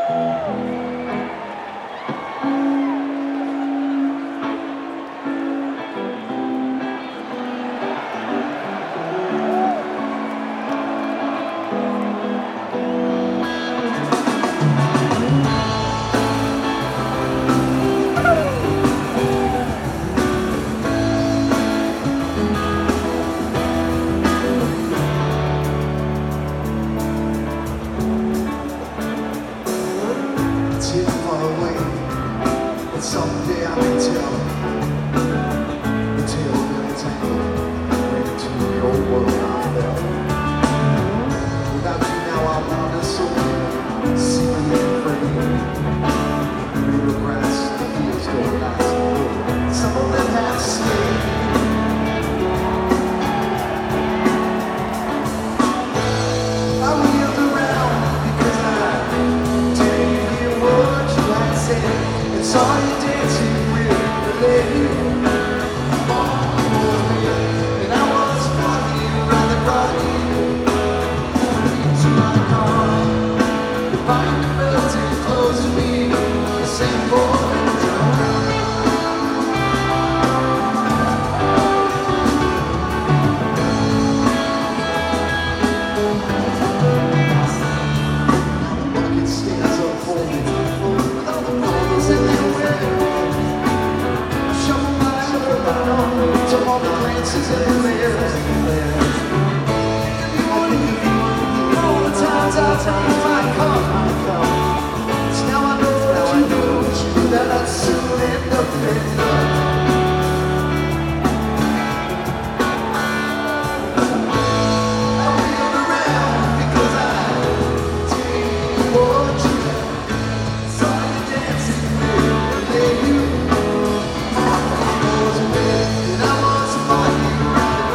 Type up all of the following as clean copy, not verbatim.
Someday I can tell the tale that it's bring to the old world I fell. Without you now I'm on a soul, seemingly free. Greener grass, the fields don't last. Some of them have stayed. I wheeled around because I didn't hear what you had said. And saw you dancing with the lady. And I was walking around the body into my car. Find the building close to me, the same boy. Bucket stands up for me with all the bubbles in their way. Shovel my around to all the glances in the air. All the times I take my cup, it's now I know that I'd soon end up in love. I wheeled around because I didn't want you. Saw you dancing with the lady. And I was fighting around the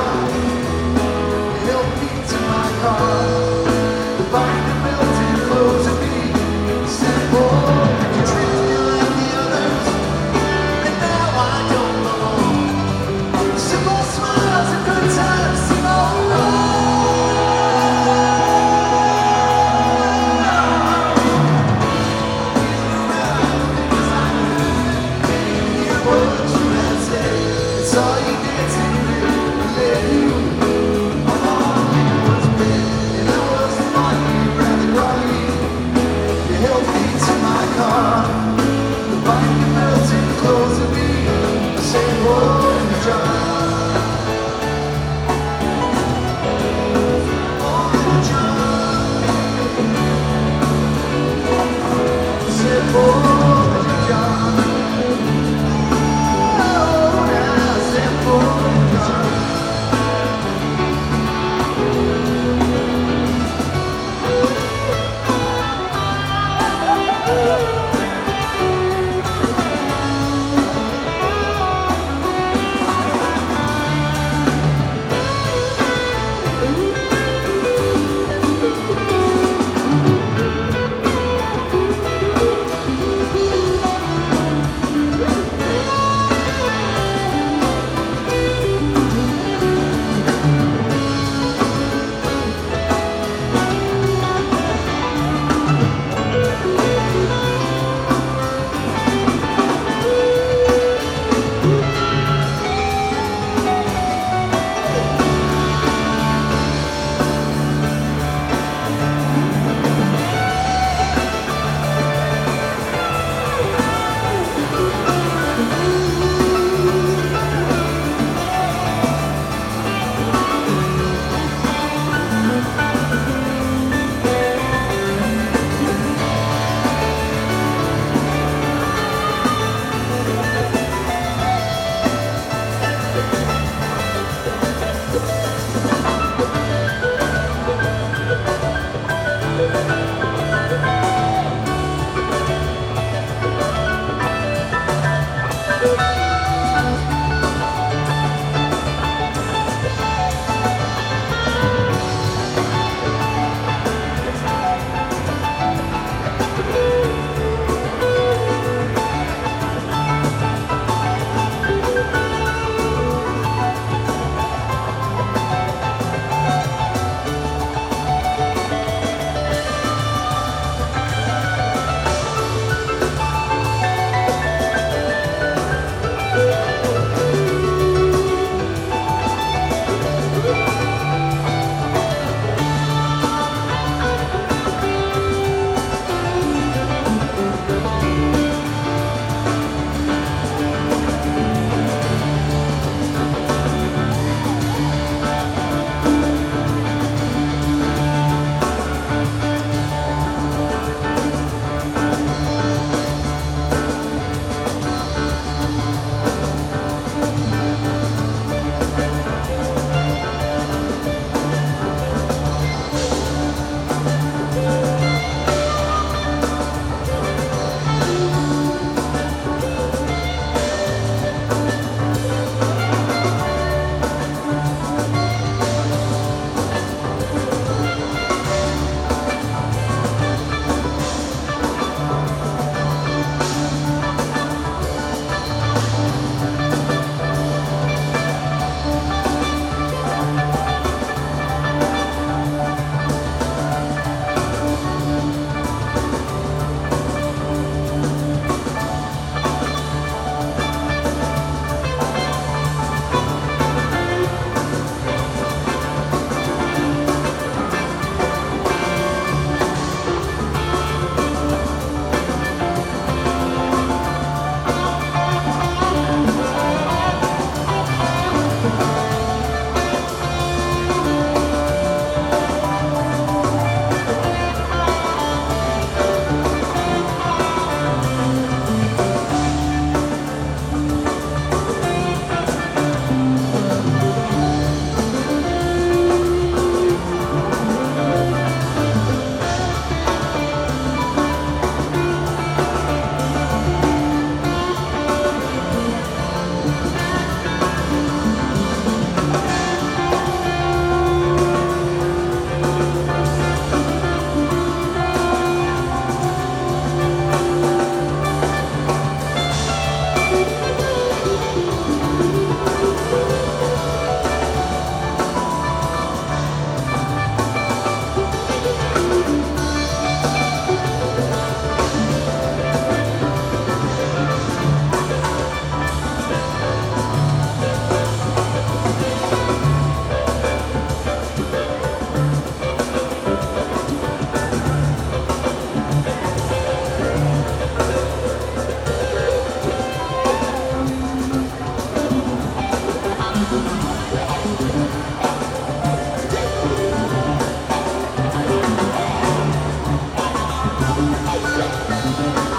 Thank you.